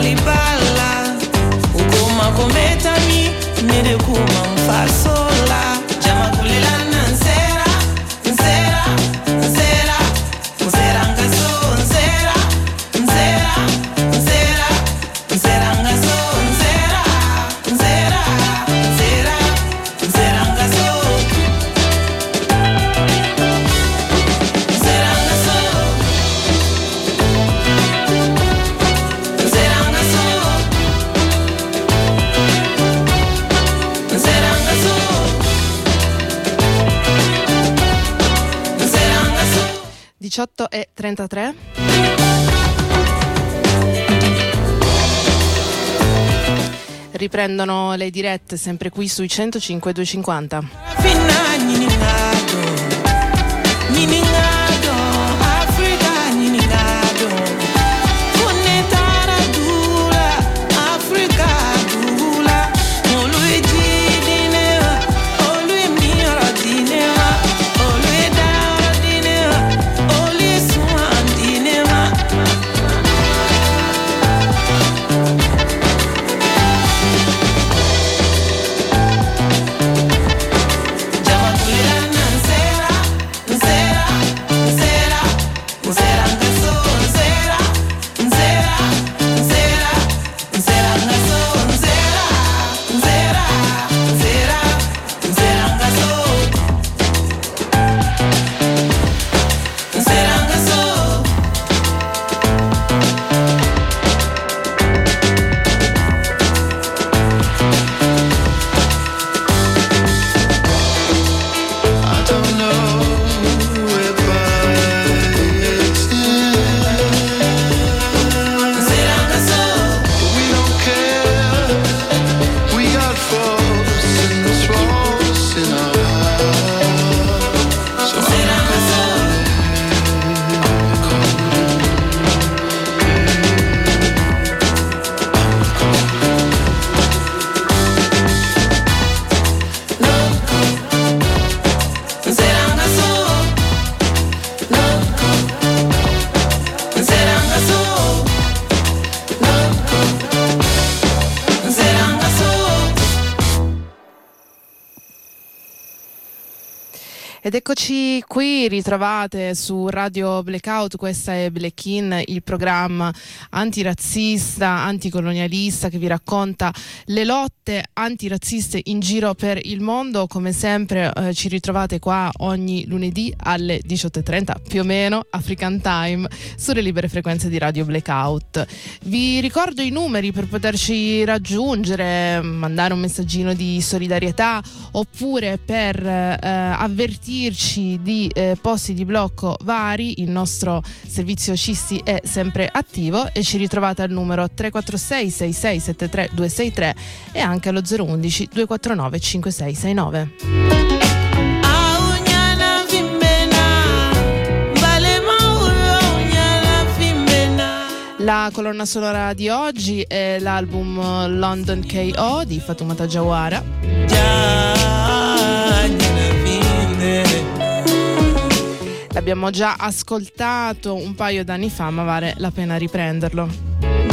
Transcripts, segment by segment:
balibala ukuma kometami nede kuma mfasola jama kulela nansera nzera nzera nzera ngaso nzera nzera nzera nzera ngaso nzera nzera nzera nzera ngaso e 18:33. Riprendono le dirette sempre qui sui 105 250. Ed eccoci qui, ritrovate su Radio Blackout. Questa è Black In, il programma antirazzista, anticolonialista che vi racconta le lotte antirazziste in giro per il mondo. Come sempre ci ritrovate qua ogni lunedì alle 18:30 più o meno, African Time, sulle libere frequenze di Radio Blackout. Vi ricordo i numeri per poterci raggiungere, mandare un messaggino di solidarietà oppure per avvertirci di posti di blocco vari. Il nostro servizio CISI è sempre attivo e ci ritrovate al numero 346 6673 263 e anche allo 011 249 5669. La colonna sonora di oggi è l'album London K.O. di Fatoumata Jawara. L'abbiamo già ascoltato un paio d'anni fa, ma vale la pena riprenderlo.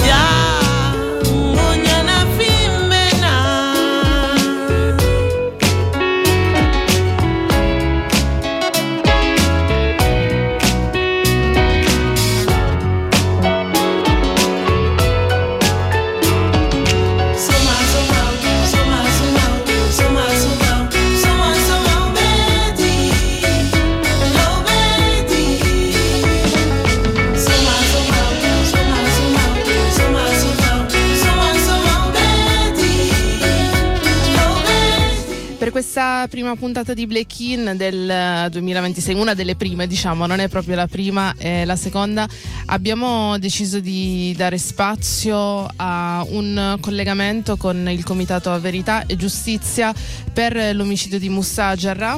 Per questa prima puntata di Black In del 2026, una delle prime, diciamo, non è proprio la prima, è la seconda, abbiamo deciso di dare spazio a un collegamento con il Comitato Verità e Giustizia per l'omicidio di Moussa Jarrah.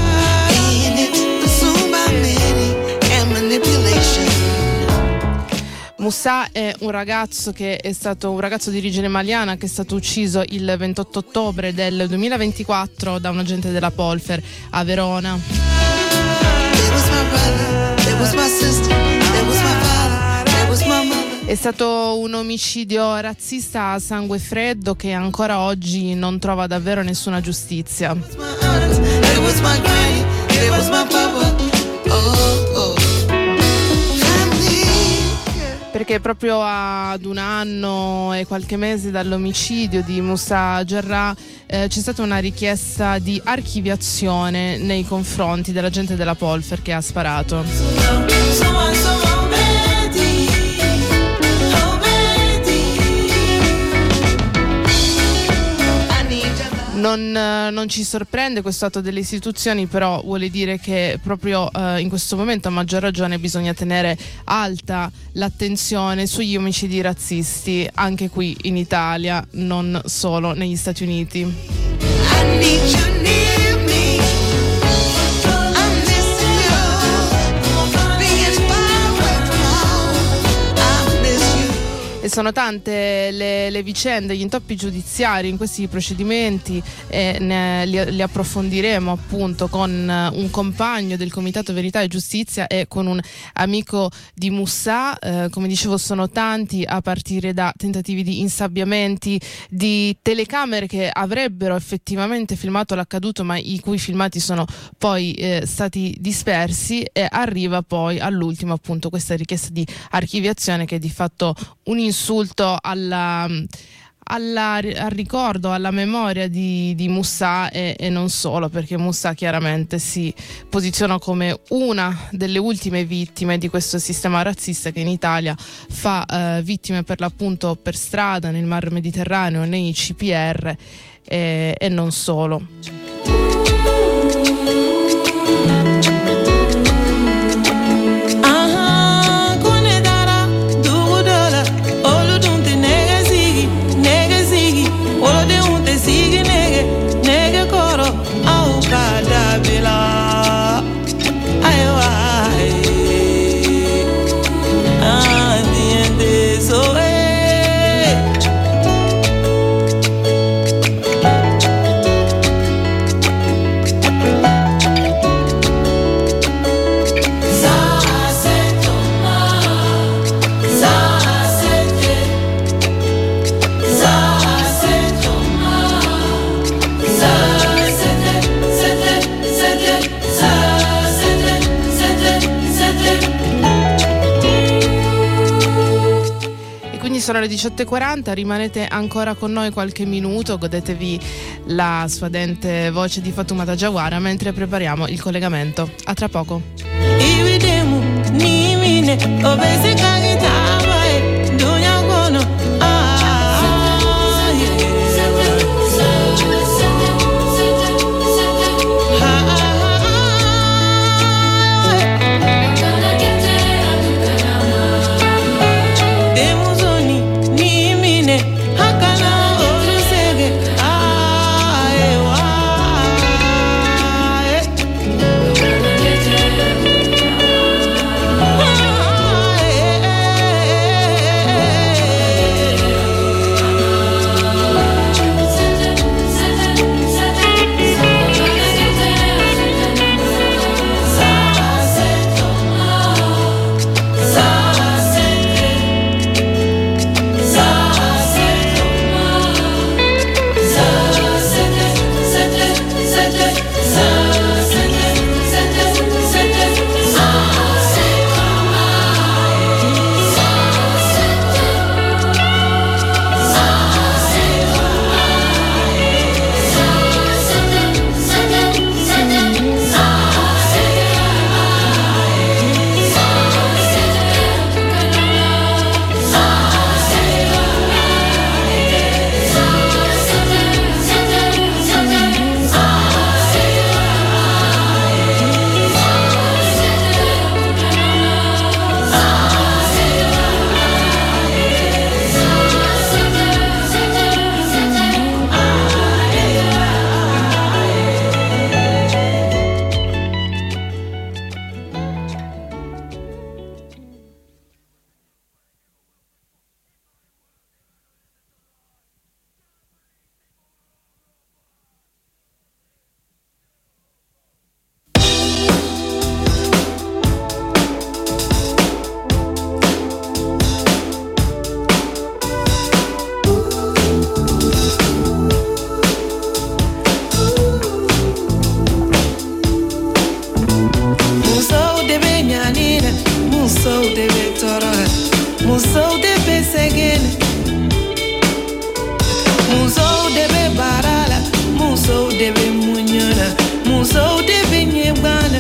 Moussa è un ragazzo che è stato un ragazzo di origine maliana che è stato ucciso il 28 ottobre del 2024 da un agente della Polfer a Verona. There was my brother, there was my sister, there was my father, there was my mother. È stato un omicidio razzista a sangue freddo che ancora oggi non trova davvero nessuna giustizia. Perché proprio ad un anno e qualche mese dall'omicidio di Moussa Jarrah c'è stata una richiesta di archiviazione nei confronti dell'agente della Polfer che ha sparato. Non ci sorprende questo atto delle istituzioni, però vuole dire che proprio in questo momento a maggior ragione bisogna tenere alta l'attenzione sugli omicidi razzisti, anche qui in Italia, non solo negli Stati Uniti. E sono tante le vicende, gli intoppi giudiziari in questi procedimenti e li approfondiremo appunto con un compagno del Comitato Verità e Giustizia e con un amico di Moussa. Come dicevo, sono tanti, a partire da tentativi di insabbiamenti, di telecamere che avrebbero effettivamente filmato l'accaduto ma i cui filmati sono poi stati dispersi, e arriva poi all'ultimo appunto questa richiesta di archiviazione che è di fatto un insulto al ricordo, alla memoria di Moussa e non solo, perché Moussa chiaramente si posiziona come una delle ultime vittime di questo sistema razzista che in Italia fa vittime per l'appunto per strada, nel Mar Mediterraneo, nei CPR e non solo. Sono le 18:40, rimanete ancora con noi qualche minuto, godetevi la suadente voce di Fatoumata Jawara mentre prepariamo il collegamento. A tra poco. Muso debe segene, muso debe barala, muso debe munyana, muso debe nyebana,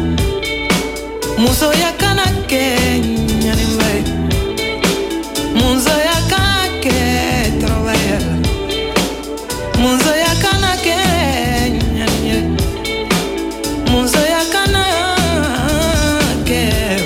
muso yakana ke nyaniwe, muso yakana ke trovaya, muso yakana ke nyanye, muso yakana ke.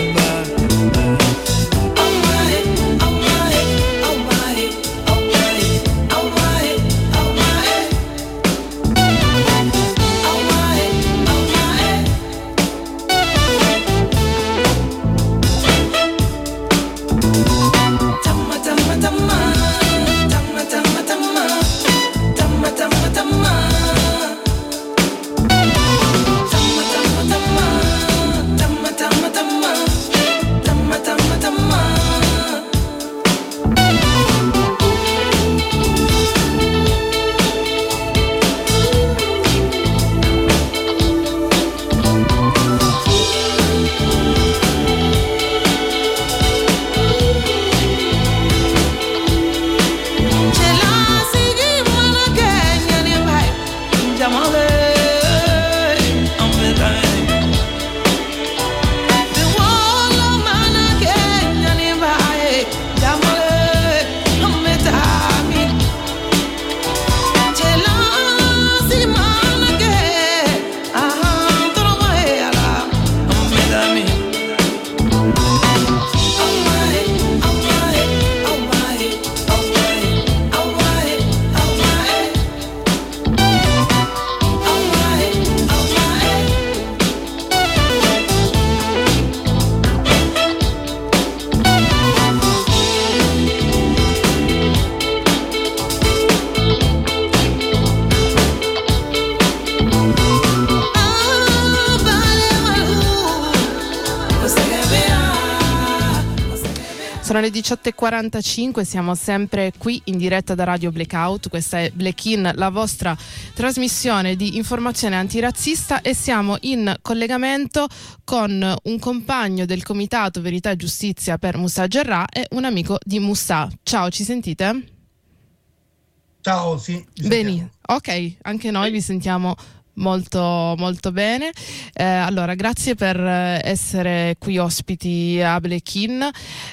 Sono le 18.45, siamo sempre qui in diretta da Radio Blackout, questa è Black In, la vostra trasmissione di informazione antirazzista, e siamo in collegamento con un compagno del Comitato Verità e Giustizia per Moussa Jarrah e un amico di Moussa. Ciao, ci sentite? Ciao, sì. Bene, ok, anche noi vi sentiamo molto molto bene. Allora, grazie per essere qui ospiti a Black In.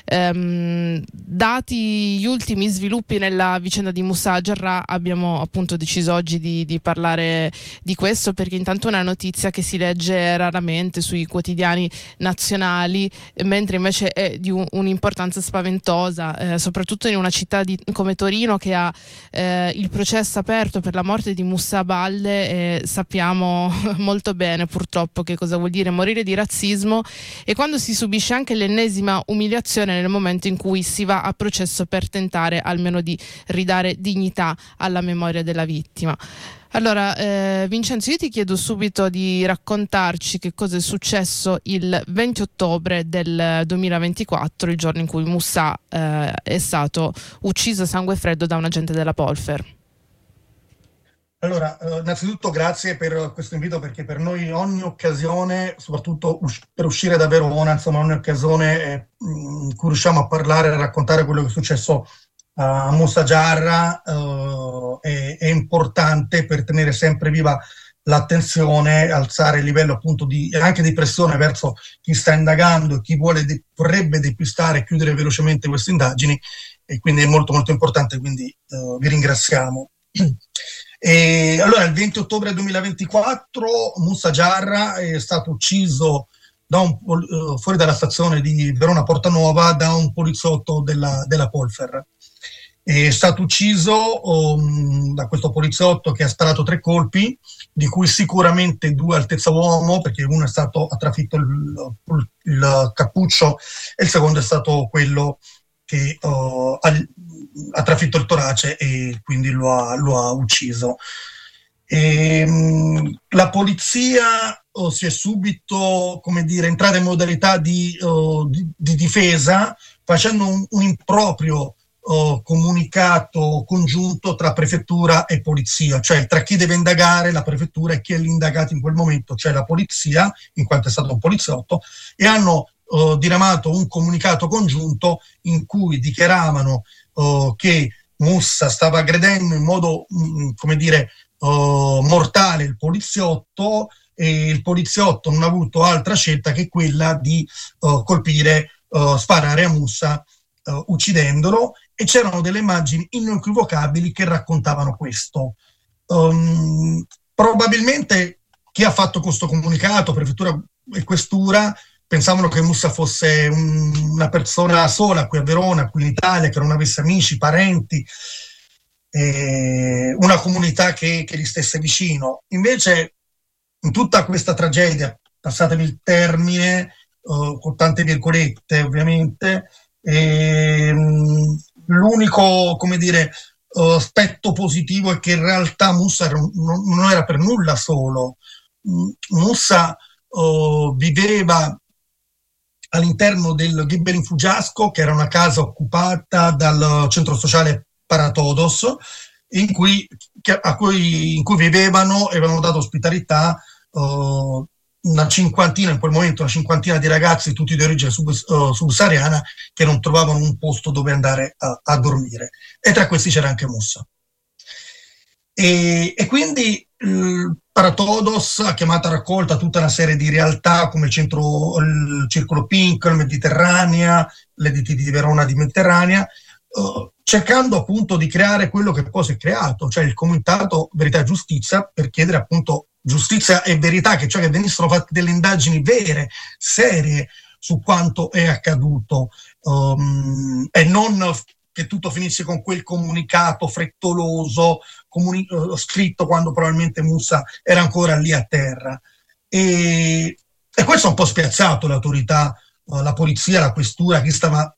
Dati gli ultimi sviluppi nella vicenda di Moussa Jarrah, abbiamo appunto deciso oggi di parlare di questo, perché intanto è una notizia che si legge raramente sui quotidiani nazionali, mentre invece è di un'importanza spaventosa, soprattutto in una città come Torino, che ha il processo aperto per la morte di Moussa Balde, e sappiamo molto bene purtroppo che cosa vuol dire morire di razzismo, e quando si subisce anche l'ennesima umiliazione nel momento in cui si va a processo per tentare almeno di ridare dignità alla memoria della vittima. Allora, Vincenzo, io ti chiedo subito di raccontarci che cosa è successo il 20 ottobre del 2024, il giorno in cui Moussa è stato ucciso a sangue freddo da un agente della Polfer. Allora, innanzitutto grazie per questo invito, perché per noi ogni occasione, soprattutto per uscire da Verona, insomma, ogni occasione in cui riusciamo a parlare e a raccontare quello che è successo a Moussa Jarrah è importante per tenere sempre viva l'attenzione, alzare il livello appunto anche di pressione verso chi sta indagando e chi vorrebbe depistare e chiudere velocemente queste indagini, e quindi è molto molto importante, quindi vi ringraziamo. E allora, il 20 ottobre 2024 Moussa Jarrah è stato ucciso fuori dalla stazione di Verona Portanuova da un poliziotto della Polfer. È stato ucciso da questo poliziotto che ha sparato 3 colpi, di cui sicuramente 2 altezza uomo, perché uno ha trafitto il cappuccio e il secondo è stato quello che ha trafitto il torace e quindi lo ha ucciso. La polizia si è subito, entrata in modalità di difesa, facendo un improprio comunicato congiunto tra prefettura e polizia, cioè tra chi deve indagare, la prefettura, e chi è l'indagato in quel momento, cioè la polizia, in quanto è stato un poliziotto, e hanno diramato un comunicato congiunto in cui dichiaravano che Moussa stava aggredendo in modo, come dire, mortale il poliziotto, e il poliziotto non ha avuto altra scelta che quella di sparare a Moussa uccidendolo, e c'erano delle immagini inequivocabili che raccontavano questo. Probabilmente chi ha fatto questo comunicato, prefettura e questura, pensavano che Moussa fosse una persona sola qui a Verona, qui in Italia, che non avesse amici, parenti, una comunità che gli stesse vicino. Invece, in tutta questa tragedia, passatemi il termine, con tante virgolette ovviamente, l'unico, come dire, aspetto positivo è che in realtà Moussa non era per nulla solo. Moussa viveva all'interno del Ghibellin Fuggiasco, che era una casa occupata dal centro sociale Paratodos, in cui vivevano e avevano dato ospitalità una cinquantina, in quel momento una cinquantina di ragazzi, tutti di origine subsahariana, che non trovavano un posto dove andare a dormire. E tra questi c'era anche Moussa. E quindi Paratodos ha chiamato a raccolta tutta una serie di realtà come il Circolo Pink, il Mediterranea, l'EDT di Verona di Mediterranea, cercando appunto di creare quello che poi si è creato, cioè il Comitato Verità e Giustizia, per chiedere appunto giustizia e verità, che cioè che venissero fatte delle indagini vere, serie, su quanto è accaduto, e non che tutto finisse con quel comunicato frettoloso scritto quando probabilmente Moussa era ancora lì a terra. E questo ha un po' spiazzato le autorità, la polizia, la questura, chi stava,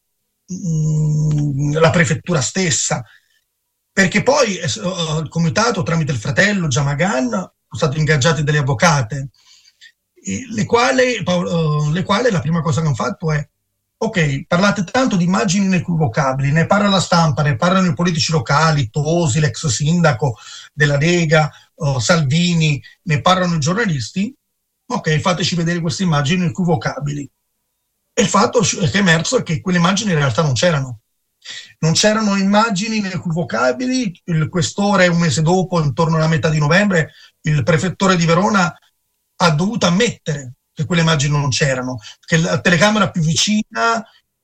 la prefettura stessa, perché poi il comitato, tramite il fratello Jamagan, sono stati ingaggiati delle avvocate, le quali la prima cosa che hanno fatto è: ok, parlate tanto di immagini inequivocabili, ne parla la stampa, ne parlano i politici locali, Tosi, l'ex sindaco della Lega, Salvini, ne parlano i giornalisti, ok, fateci vedere queste immagini inequivocabili. E il fatto che è emerso è che quelle immagini in realtà non c'erano. Non c'erano immagini inequivocabili. Il questore, un mese dopo, intorno alla metà di novembre, il prefettore di Verona ha dovuto ammettere che quelle immagini non c'erano, che la telecamera più vicina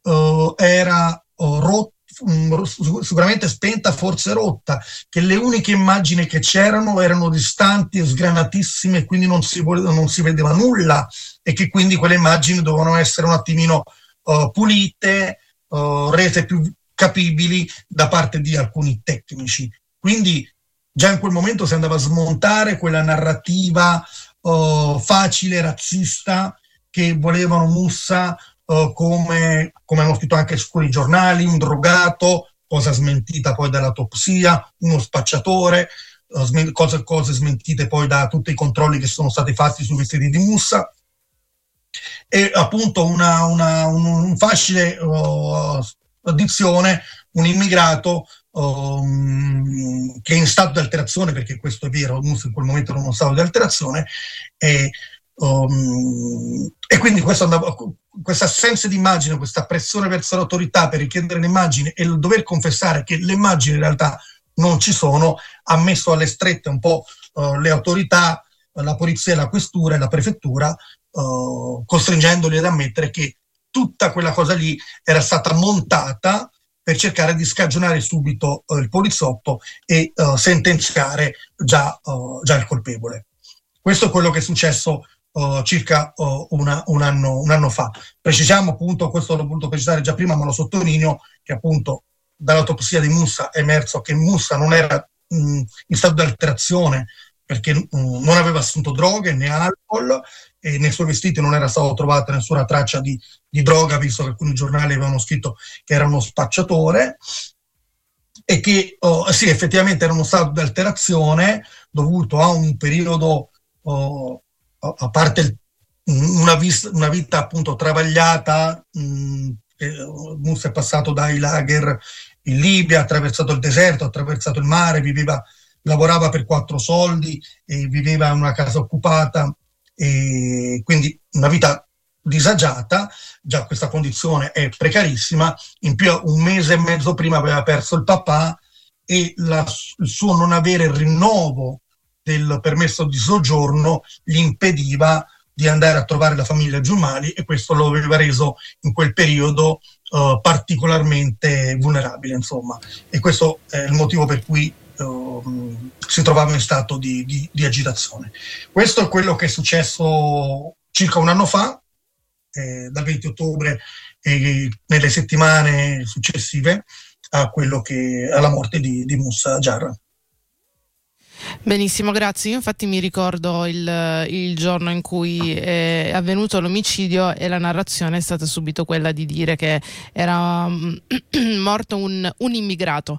era sicuramente spenta, forse rotta, che le uniche immagini che c'erano erano distanti e sgranatissime, quindi non si vedeva nulla, e che quindi quelle immagini dovevano essere un attimino pulite, rese più capibili da parte di alcuni tecnici. Quindi già in quel momento si andava a smontare quella narrativa facile, razzista, che volevano Moussa come hanno scritto anche su quei giornali, un drogato, cosa smentita poi dall'autopsia, uno spacciatore, cose smentite poi da tutti i controlli che sono stati fatti sui vestiti di Moussa, e appunto un facile addizione, un immigrato che è in stato di alterazione, perché questo è vero, Moussa in quel momento era in uno stato di alterazione, e quindi questa assenza di immagine, questa pressione verso l'autorità per richiedere le immagini e il dover confessare che le immagini in realtà non ci sono, ha messo alle strette un po' le autorità, la polizia, la questura e la prefettura, costringendoli ad ammettere che tutta quella cosa lì era stata montata per cercare di scagionare subito il poliziotto e sentenziare già il colpevole. Questo è quello che è successo circa un anno fa. Precisiamo appunto, questo l'ho voluto precisare già prima, ma lo sottolineo, che appunto dall'autopsia di Moussa è emerso che Moussa non era in stato di alterazione, perché non aveva assunto droghe né alcol, e nei suoi vestiti non era stata trovata nessuna traccia di droga, visto che alcuni giornali avevano scritto che era uno spacciatore, e che sì, effettivamente era uno stato di alterazione dovuto a un periodo, a parte una vita appunto travagliata. Moussa è passato dai lager in Libia, ha attraversato il deserto, ha attraversato il mare, lavorava per 4 soldi e viveva in una casa occupata, e quindi una vita disagiata, già questa condizione è precarissima, in più 1 mese e mezzo prima aveva perso il papà e il suo non avere il rinnovo del permesso di soggiorno gli impediva di andare a trovare la famiglia giù Mali, e questo lo aveva reso in quel periodo particolarmente vulnerabile, insomma. E questo è il motivo per cui si trovava in stato di agitazione. Questo è quello che è successo circa 1 anno fa, dal 20 ottobre e nelle settimane successive alla morte di Moussa Jarrah. Benissimo, grazie. Io infatti mi ricordo il giorno in cui è avvenuto l'omicidio, e la narrazione è stata subito quella di dire che era morto un immigrato.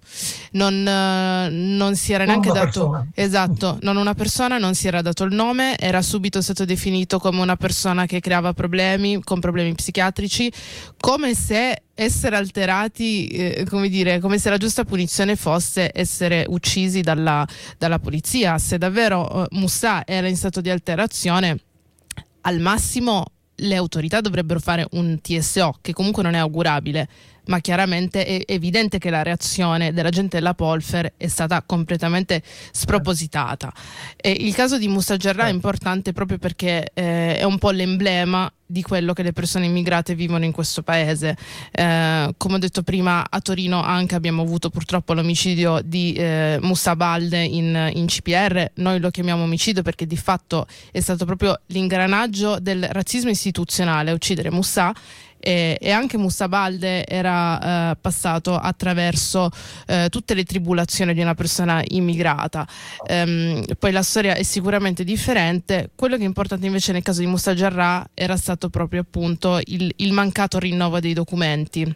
Non si era neanche dato persona. Esatto, non una persona, non si era dato il nome, era subito stato definito come una persona che creava problemi, con problemi psichiatrici, come se essere alterati, come se la giusta punizione fosse essere uccisi dalla polizia. Se davvero Moussa era in stato di alterazione, al massimo le autorità dovrebbero fare un TSO, che comunque non è augurabile, ma chiaramente è evidente che la reazione della gente della Polfer è stata completamente spropositata. E il caso di Moussa Jarrah è importante proprio perché è un po' l'emblema di quello che le persone immigrate vivono in questo paese. Come ho detto prima, a Torino anche abbiamo avuto purtroppo l'omicidio di Moussa Balde in CPR. Noi lo chiamiamo omicidio perché di fatto è stato proprio l'ingranaggio del razzismo istituzionale a uccidere Moussa. E anche Moussa Balde era passato attraverso tutte le tribulazioni di una persona immigrata. Poi la storia è sicuramente differente. Quello che è importante invece nel caso di Moussa Jarrah era stato proprio appunto il mancato rinnovo dei documenti.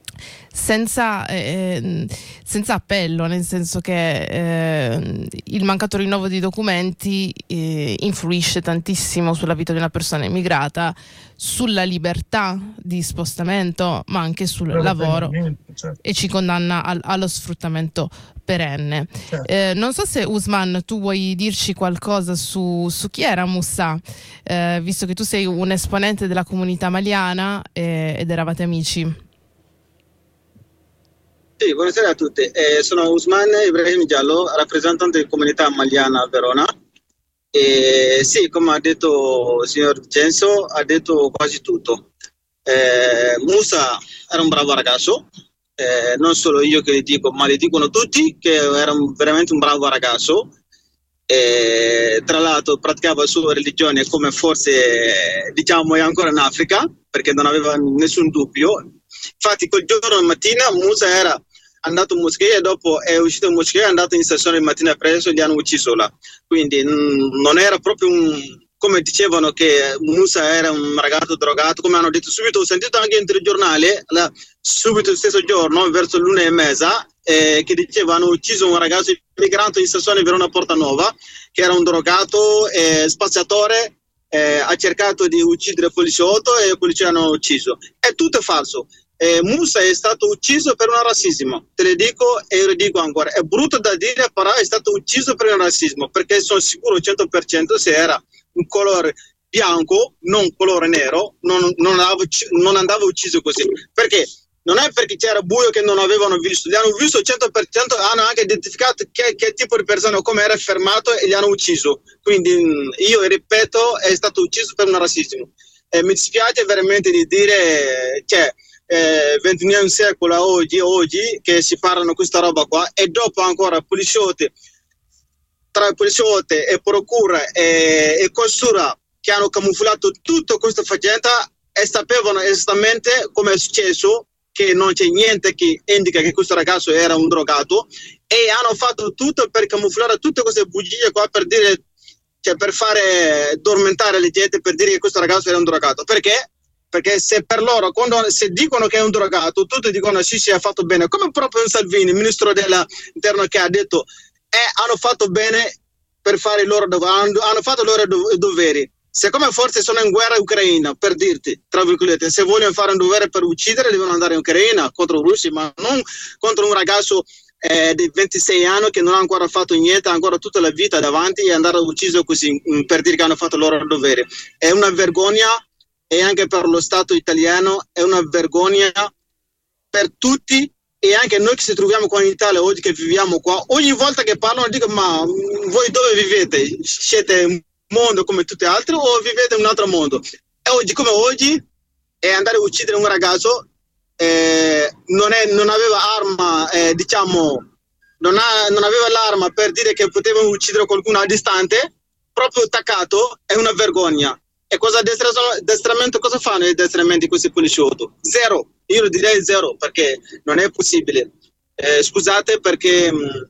Senza appello, nel senso che il mancato rinnovo dei documenti influisce tantissimo sulla vita di una persona immigrata, sulla libertà di spostamento, ma anche sul lavoro, certo. E ci condanna allo sfruttamento perenne. Certo. Non so se Ousmane, tu vuoi dirci qualcosa su chi era Moussa, visto che tu sei un esponente della comunità maliana ed eravate amici. Sì, buonasera a tutti. Sono Ousmane Ibrahim Diallo, rappresentante della comunità maliana a Verona. Sì, come ha detto il signor Genso, ha detto quasi tutto. Moussa era un bravo ragazzo, non solo io che le dico, ma le dicono tutti che era veramente un bravo ragazzo. Tra l'altro praticava la sua religione come forse diciamo è ancora in Africa, perché non aveva nessun dubbio. Infatti quel giorno mattina Moussa era andato in moschea e dopo è uscito in moschea, è andato in stazione il mattina presto e gli hanno ucciso là. Quindi non era proprio come dicevano che Moussa era un ragazzo drogato, come hanno detto subito. Ho sentito anche in telegiornale subito il stesso giorno verso l'1:30 che dicevano hanno ucciso un ragazzo immigrante in stazione Verona Portanova che era un drogato spaziatore, ha cercato di uccidere il poliziotto e i poliziotti hanno ucciso. È tutto falso. Moussa è stato ucciso per un razzismo, te le dico e lo dico ancora, è brutto da dire, però è stato ucciso per un razzismo, perché sono sicuro 100% se era un colore bianco, non colore nero, non andava ucciso così, perché non è perché c'era buio che non avevano visto, li hanno visto 100%, hanno anche identificato che tipo di persona, come era fermato e li hanno ucciso. Quindi io ripeto, è stato ucciso per un razzismo. Mi dispiace veramente di dire che XXI secolo oggi che si parlano questa roba qua, e dopo ancora poliziotti, tra poliziotti e procura e questura che hanno camuffato tutta questa faccenda e sapevano esattamente come è successo, che non c'è niente che indica che questo ragazzo era un drogato, e hanno fatto tutto per camuffare tutte queste bugie qua, per dire, cioè per fare addormentare le gente, per dire che questo ragazzo era un drogato. Perché? Perché se per loro, se dicono che è un drogato, tutti dicono sì, ha fatto bene, come proprio un Salvini, ministro dell'interno, che ha detto hanno fatto bene per fare i loro doveri, hanno fatto i loro doveri. Siccome forse sono in guerra ucraina, per dirti, tra virgolette, se vogliono fare un dovere per uccidere, devono andare in Ucraina contro i russi, ma non contro un ragazzo di 26 anni che non ha ancora fatto niente, ha ancora tutta la vita davanti, e andare ucciso così per dire che hanno fatto il loro dovere. È una vergogna. e anche per lo Stato italiano, è una vergogna per tutti, e anche noi che ci troviamo qua in Italia oggi, che viviamo qua, ogni volta che parlano dico: ma voi dove vivete? Siete un mondo come tutti gli altri o vivete in un altro mondo? E oggi come oggi è andare a uccidere un ragazzo, non aveva arma, non aveva l'arma per dire che poteva uccidere qualcuno a distante, proprio attaccato, è una vergogna. E cosa addestramento, cosa fanno gli addestramenti questi poliziotti? Zero, io lo direi zero, perché non è possibile. Scusate, perché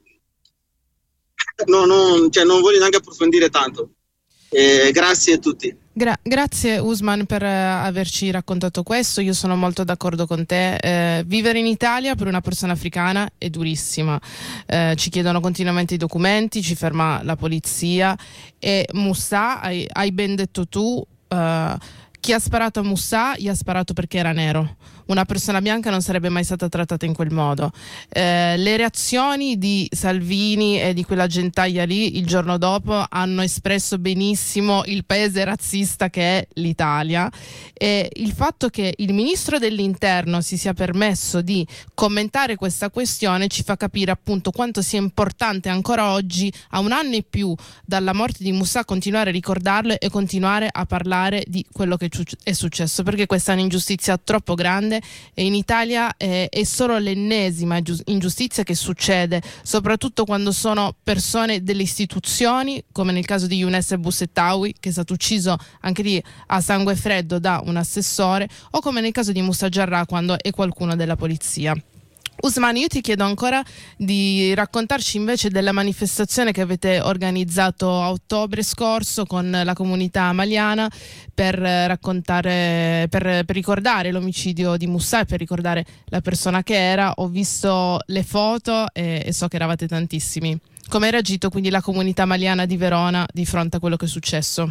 non voglio neanche approfondire tanto. Grazie a tutti. Grazie Usman per averci raccontato questo. Io sono molto d'accordo con te. Vivere in Italia per una persona africana è durissima. Ci chiedono continuamente i documenti, ci ferma la polizia. E Moussa, hai ben detto tu, chi ha sparato a Moussa gli ha sparato perché era nero. Una persona bianca non sarebbe mai stata trattata in quel modo. Le reazioni di Salvini e di quella gentaglia lì il giorno dopo hanno espresso benissimo il paese razzista che è l'Italia, e il fatto che il ministro dell'interno si sia permesso di commentare questa questione ci fa capire appunto quanto sia importante ancora oggi, a un anno e più dalla morte di Moussa, continuare a ricordarlo e continuare a parlare di quello che è successo, perché questa è un'ingiustizia troppo grande. E in Italia è solo l'ennesima ingiustizia che succede, soprattutto quando sono persone delle istituzioni, come nel caso di Younes Bousettaoui, che è stato ucciso anche lì a sangue freddo da un assessore, o come nel caso di Moussa Jarrah, quando è qualcuno della polizia. Usman, io ti chiedo ancora di raccontarci invece della manifestazione che avete organizzato a ottobre scorso con la comunità maliana per ricordare l'omicidio di Moussa e per ricordare la persona che era. Ho visto le foto e so che eravate tantissimi. Come ha reagito quindi la comunità maliana di Verona di fronte a quello che è successo?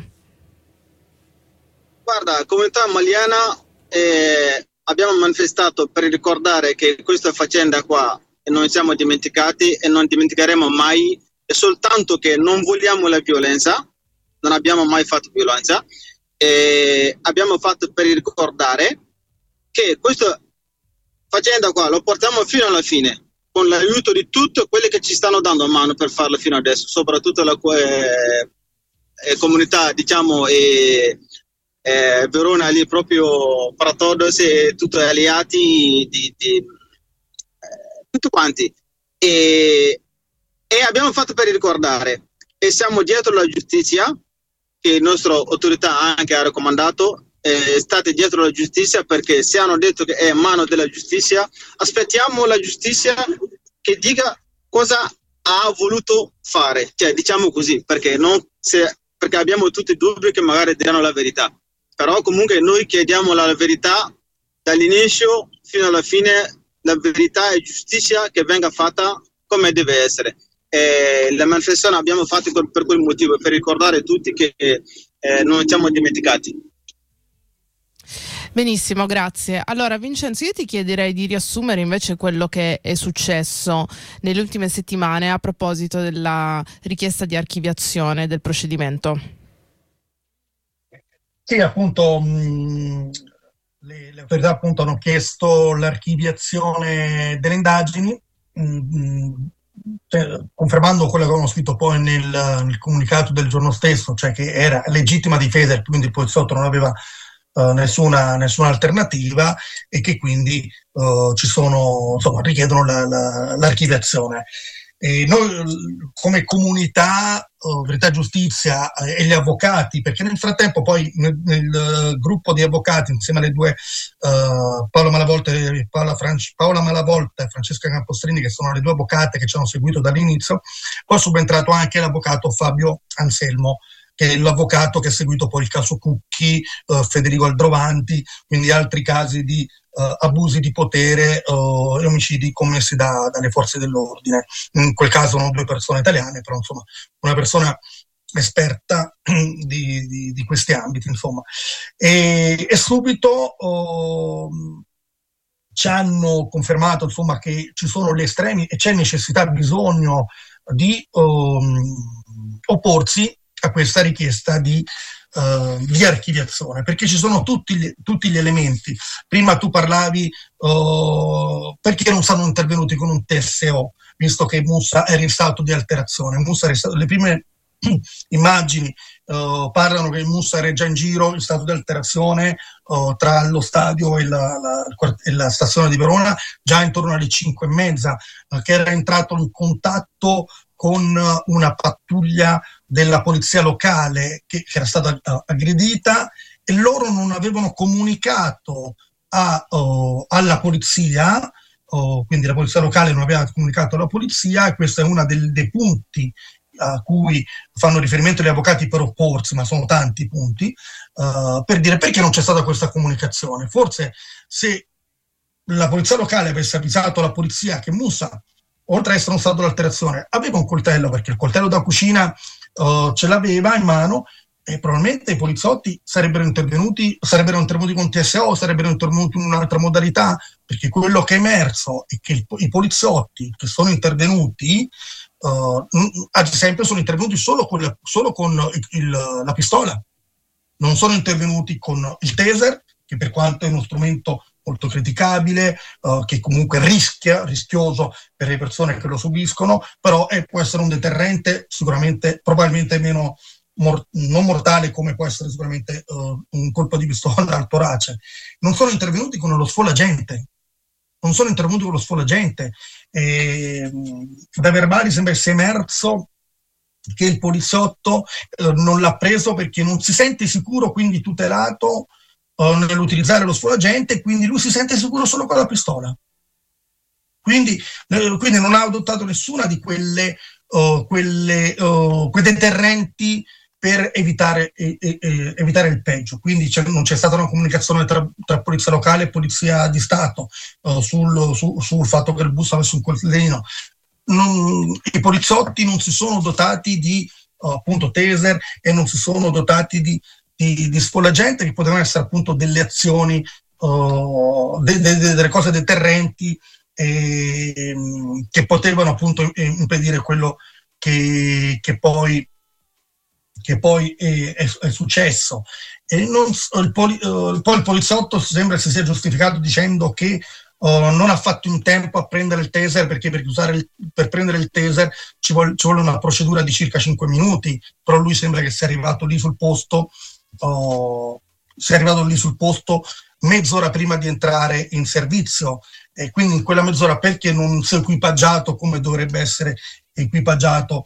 Guarda, la comunità maliana abbiamo manifestato per ricordare che questa faccenda qua non siamo dimenticati e non dimenticheremo mai, è soltanto che non vogliamo la violenza, non abbiamo mai fatto violenza, e abbiamo fatto per ricordare che questa faccenda qua lo portiamo fino alla fine, con l'aiuto di tutti quelli che ci stanno dando mano per farlo fino adesso, soprattutto la comunità, diciamo, Verona lì proprio para todos e tutti gli alleati di tutti quanti, e abbiamo fatto per ricordare, e siamo dietro la giustizia che la nostra autorità anche ha raccomandato. State dietro la giustizia, perché se hanno detto che è in mano della giustizia, aspettiamo la giustizia che dica cosa ha voluto fare, cioè diciamo così, perché abbiamo tutti dubbi che magari diranno la verità. Però comunque noi chiediamo la verità dall'inizio fino alla fine, la verità e giustizia che venga fatta come deve essere. La manifestazione abbiamo fatto per quel motivo, per ricordare tutti che non siamo dimenticati. Benissimo, grazie. Allora Vincenzo, io ti chiederei di riassumere invece quello che è successo nelle ultime settimane a proposito della richiesta di archiviazione del procedimento. Sì, appunto, le autorità appunto hanno chiesto l'archiviazione delle indagini, confermando quello che avevano scritto poi nel comunicato del giorno stesso, cioè che era legittima difesa, quindi il poliziotto non aveva nessuna alternativa, e che quindi richiedono l'archiviazione. Noi come comunità, Verità e Giustizia e gli avvocati, perché nel frattempo poi nel gruppo di avvocati insieme alle due Paola Malavolta e Francesca Campostrini, che sono le due avvocate che ci hanno seguito dall'inizio, poi è subentrato anche l'avvocato Fabio Anselmo, che è l'avvocato che ha seguito poi il caso Cucchi, Federico Aldrovanti, quindi altri casi di abusi di potere e omicidi commessi dalle forze dell'ordine. In quel caso non due persone italiane, però insomma una persona esperta di questi ambiti, insomma. E subito ci hanno confermato, insomma, che ci sono gli estremi e c'è bisogno di opporsi a questa richiesta di di archiviazione, perché ci sono tutti gli elementi. Prima tu parlavi perché non sono intervenuti con un TSO, visto che Moussa era in stato di alterazione. Le prime immagini parlano che Moussa era già in giro in stato di alterazione tra lo stadio e la stazione di Verona già intorno alle 5:30, che era entrato in contatto con una pattuglia della polizia locale che era stata aggredita, e loro non avevano comunicato alla polizia, quindi la polizia locale non aveva comunicato alla polizia, e questo è uno dei punti a cui fanno riferimento gli avvocati per opporsi, ma sono tanti punti, per dire perché non c'è stata questa comunicazione. Forse se la polizia locale avesse avvisato la polizia che Moussa, oltre ad essere uno stato di alterazione, aveva un coltello, perché il coltello da cucina ce l'aveva in mano, e probabilmente i poliziotti sarebbero intervenuti con TSO, sarebbero intervenuti in un'altra modalità, perché quello che è emerso è che i poliziotti che sono intervenuti ad esempio sono intervenuti solo con la pistola, non sono intervenuti con il taser, che per quanto è uno strumento molto criticabile, che comunque rischioso per le persone che lo subiscono, però può essere un deterrente sicuramente, probabilmente meno non mortale, come può essere sicuramente un colpo di pistola al torace. Non sono intervenuti con lo sfolagente, da verbali sembra essere emerso che il poliziotto non l'ha preso perché non si sente sicuro, quindi tutelato nell'utilizzare lo sfolagente, quindi lui si sente sicuro solo con la pistola. Quindi non ha adottato nessuna di quei deterrenti per evitare il peggio. Quindi non c'è stata una comunicazione tra polizia locale e polizia di Stato sul fatto che il bus avesse un coltellino. I poliziotti non si sono dotati di appunto taser, e non si sono dotati di sfolagente, che potevano essere appunto delle azioni, delle cose deterrenti, che potevano appunto impedire quello che poi è successo. E poi il poliziotto sembra si sia giustificato dicendo che non ha fatto in tempo a prendere il taser, perché per prendere il taser ci vuole una procedura di circa 5 minuti, però lui sembra che sia arrivato lì sul posto mezz'ora prima di entrare in servizio, e quindi in quella mezz'ora perché non si è equipaggiato come dovrebbe essere equipaggiato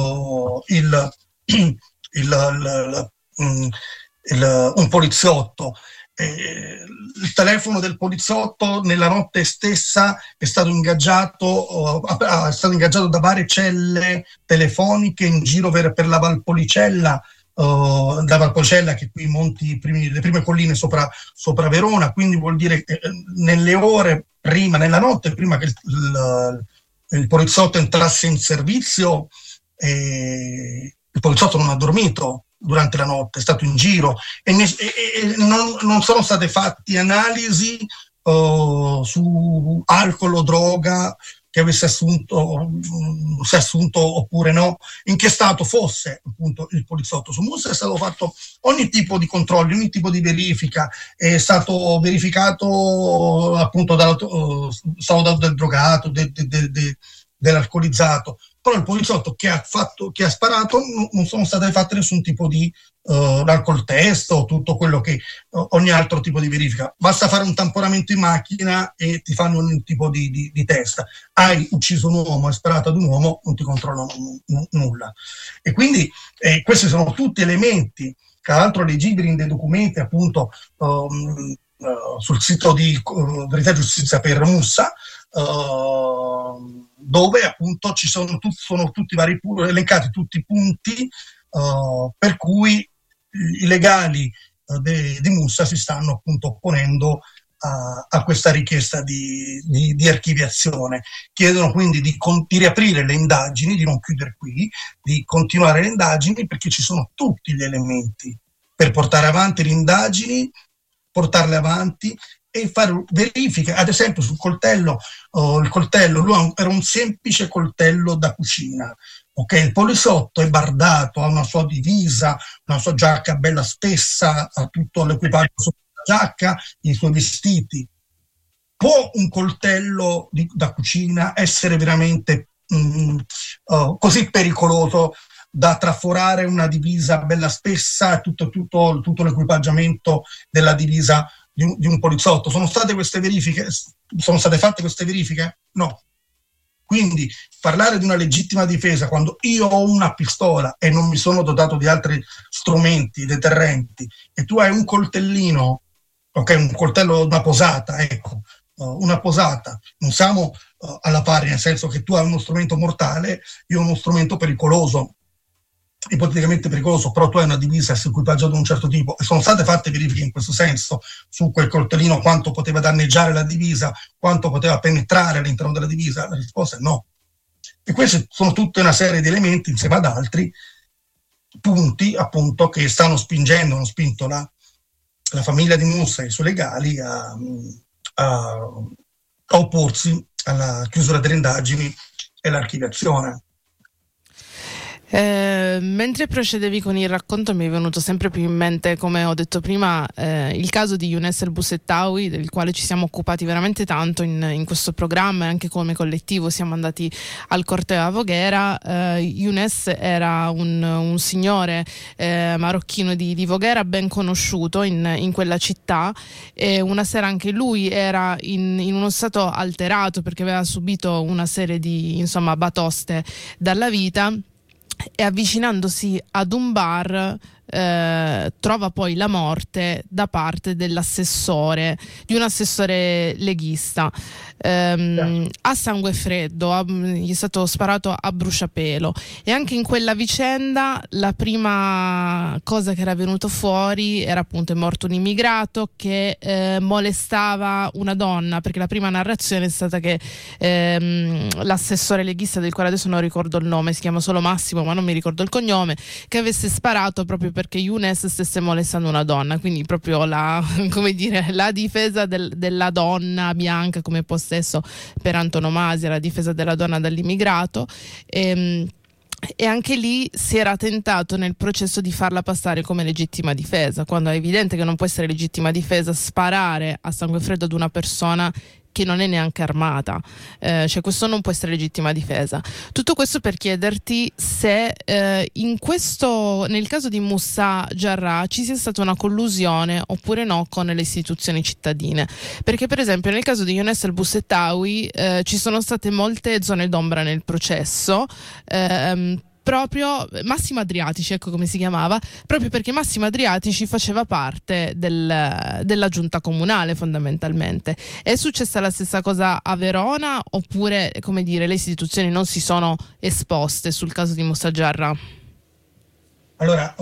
un poliziotto. Il telefono del poliziotto nella notte stessa è stato ingaggiato da varie celle telefoniche in giro per la Valpolicella, che qui monti le prime colline sopra Verona, quindi vuol dire che nelle ore prima, nella notte prima che il poliziotto entrasse in servizio, il poliziotto non ha dormito durante la notte, è stato in giro, e non sono state fatte analisi su alcol o droga che avesse assunto, se assunto oppure no, in che stato fosse appunto il poliziotto. Su Moussa è stato fatto ogni tipo di controllo, ogni tipo di verifica, è stato verificato appunto stato del drogato, dell'alcolizzato, però il poliziotto che ha sparato non sono state fatte nessun tipo di alcol test o tutto quello che ogni altro tipo di verifica. Basta fare un tamponamento in macchina e ti fanno ogni tipo di test. Hai ucciso un uomo, hai sparato ad un uomo, non ti controllano nulla. E quindi questi sono tutti elementi, tra l'altro leggibili in dei documenti appunto sul sito di Verità e Giustizia per Moussa, dove appunto sono tutti vari elencati tutti i punti per cui i legali di Moussa si stanno appunto opponendo a questa richiesta di archiviazione. Chiedono quindi di riaprire le indagini, di non chiudere qui, di continuare le indagini, perché ci sono tutti gli elementi per portare avanti le indagini, portarle avanti e fare verifiche, ad esempio sul coltello, il coltello lui era un semplice coltello da cucina, ok? Il poliziotto è bardato, ha una sua divisa, una sua giacca bella spessa, ha tutto l'equipaggio sotto la giacca, i suoi vestiti. Può un coltello da cucina essere veramente così pericoloso da traforare una divisa bella spessa e tutto l'equipaggiamento della divisa di un poliziotto? Sono state queste verifiche? Sono state fatte queste verifiche? No. Quindi parlare di una legittima difesa quando io ho una pistola e non mi sono dotato di altri strumenti deterrenti e tu hai un coltellino, ok, un coltello, una posata, ecco, una posata, non siamo alla pari, nel senso che tu hai uno strumento mortale, io ho uno strumento pericoloso, ipoteticamente pericoloso, però tu hai una divisa equipaggiata di un certo tipo, e sono state fatte verifiche in questo senso su quel coltellino, quanto poteva danneggiare la divisa, quanto poteva penetrare all'interno della divisa? La risposta è no. E questi sono tutta una serie di elementi insieme ad altri punti appunto che hanno spinto la famiglia di Moussa e i suoi legali a opporsi alla chiusura delle indagini e l'archiviazione. Mentre procedevi con il racconto mi è venuto sempre più in mente, come ho detto prima, il caso di Younes El Boussettaoui, del quale ci siamo occupati veramente tanto in questo programma, e anche come collettivo siamo andati al corteo a Voghera. Younes era un signore marocchino di Voghera ben conosciuto in quella città, e una sera anche lui era in uno stato alterato perché aveva subito una serie di batoste dalla vita, e avvicinandosi ad un bar trova poi la morte da parte di un assessore leghista, a sangue freddo, gli è stato sparato a bruciapelo. E anche in quella vicenda la prima cosa che era venuto fuori era appunto è morto un immigrato che molestava una donna, perché la prima narrazione è stata che l'assessore leghista, del quale adesso non ricordo il nome, si chiama solo Massimo ma non mi ricordo il cognome, che avesse sparato proprio perché Younes stesse molestando una donna, quindi proprio la difesa della donna bianca come possesso per antonomasia, la difesa della donna dall'immigrato. E anche lì si era tentato nel processo di farla passare come legittima difesa, quando è evidente che non può essere legittima difesa sparare a sangue freddo ad una persona che non è neanche armata, cioè questo non può essere legittima difesa. Tutto questo per chiederti se nel caso di Moussa Jarrah ci sia stata una collusione oppure no con le istituzioni cittadine, perché per esempio nel caso di Younes El Boussettaoui ci sono state molte zone d'ombra nel processo, proprio Massimo Adriatici, ecco come si chiamava, proprio perché Massimo Adriatici faceva parte della giunta comunale fondamentalmente. È successa la stessa cosa a Verona, oppure le istituzioni non si sono esposte sul caso di Moussa Jarrah? Allora,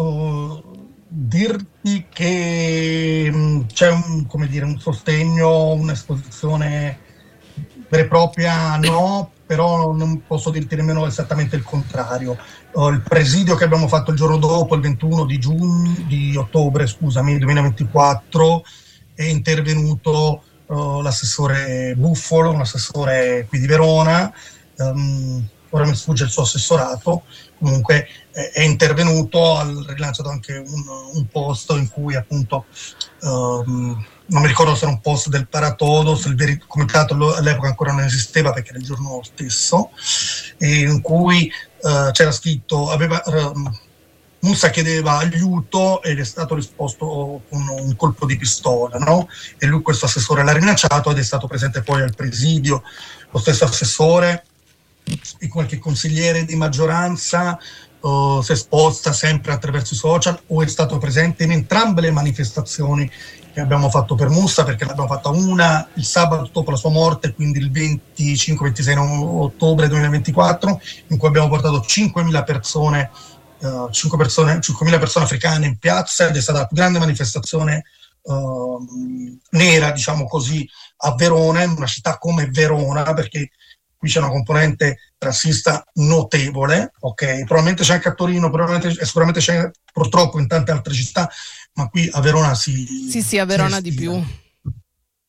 dirti che c'è un sostegno, un'esposizione vera e propria, no, però non posso dirti nemmeno esattamente il contrario. Il presidio che abbiamo fatto il giorno dopo, il 21 di ottobre 2024, è intervenuto l'assessore Buffolo, un assessore qui di Verona, ora mi sfugge il suo assessorato, comunque è intervenuto, ha rilanciato anche un post in cui appunto non mi ricordo se era un post del Paratodos, il comitato all'epoca ancora non esisteva perché era il giorno stesso, e in cui c'era scritto Moussa chiedeva aiuto ed è stato risposto con un colpo di pistola, no? E lui, questo assessore, l'ha rilanciato ed è stato presente poi al presidio, lo stesso assessore e qualche consigliere di maggioranza si è esposta sempre attraverso i social o è stato presente in entrambe le manifestazioni che abbiamo fatto per Moussa, perché l'abbiamo fatta una il sabato dopo la sua morte, quindi il 25-26 ottobre 2024, in cui abbiamo portato 5.000 persone, 5.000 persone africane in piazza, ed è stata la più grande manifestazione nera, diciamo così, a Verona, in una città come Verona, perché qui c'è una componente razzista notevole, ok? Probabilmente c'è anche a Torino, sicuramente c'è purtroppo in tante altre città, ma qui a Verona sì, a Verona di più.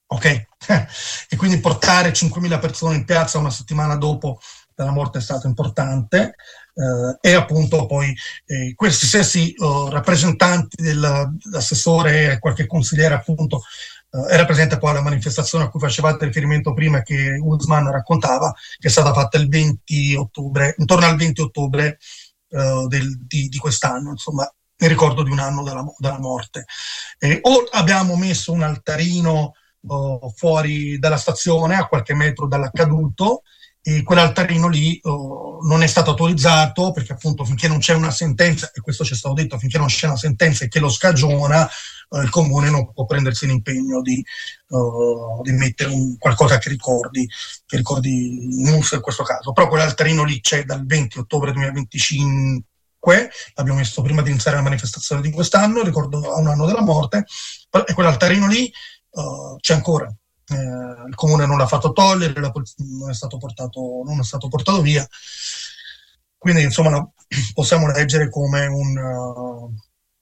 ok? E quindi portare 5.000 persone in piazza una settimana dopo la morte è stato importante, e appunto poi questi stessi rappresentanti dell'assessore e qualche consigliere appunto era presente poi alla manifestazione a cui facevate riferimento prima, che Usman raccontava, che è stata fatta il 20 ottobre, intorno al 20 ottobre di quest'anno, insomma, in ricordo di un anno dalla morte. O abbiamo messo un altarino fuori dalla stazione, a qualche metro dall'accaduto, e quell'altarino lì non è stato autorizzato perché appunto finché non c'è una sentenza, e questo ci è stato detto, finché non c'è una sentenza che lo scagiona, il comune non può prendersi l'impegno di mettere qualcosa che ricordi Moussa in questo caso. Però quell'altarino lì c'è dal 20 ottobre 2025, l'abbiamo messo prima di iniziare la manifestazione di quest'anno, ricordo a un anno della morte, e quell'altarino lì c'è ancora. Il comune non l'ha fatto togliere, non è stato portato via, quindi insomma possiamo leggere come un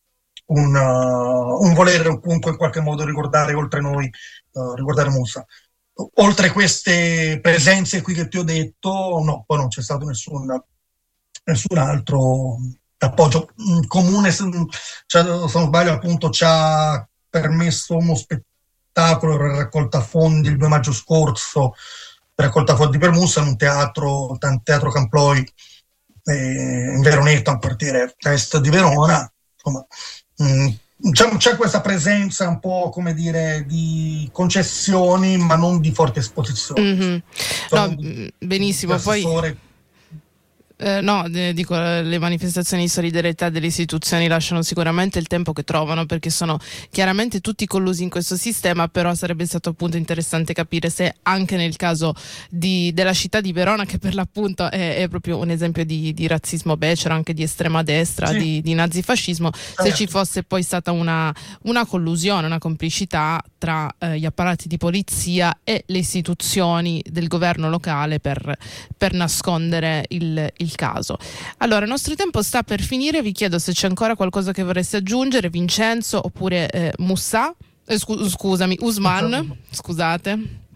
volere comunque in qualche modo ricordare, oltre noi, ricordare Moussa. Oltre queste presenze qui che ti ho detto, no, poi non c'è stato nessun altro appoggio. Il comune, se non sbaglio, appunto ci ha permesso uno spettacolo per raccolta fondi il 2 maggio scorso, per raccolta fondi per Moussa in un teatro Camploi in Veroneta, un quartiere a est di Verona. Insomma, c'è questa presenza un po', come dire, di concessioni, ma non di forte esposizione. Mm-hmm. No, benissimo. Poi dico, le manifestazioni di solidarietà delle istituzioni lasciano sicuramente il tempo che trovano, perché sono chiaramente tutti collusi in questo sistema, però sarebbe stato appunto interessante capire se anche nel caso della città di Verona, che per l'appunto è proprio un esempio di razzismo becero, anche di estrema destra, sì, di nazifascismo, se ci fosse poi stata una collusione, una complicità tra gli apparati di polizia e le istituzioni del governo locale per nascondere il caso. Allora, il nostro tempo sta per finire, vi chiedo se c'è ancora qualcosa che vorreste aggiungere, Vincenzo, oppure Moussa, scusami, Usman, scusate.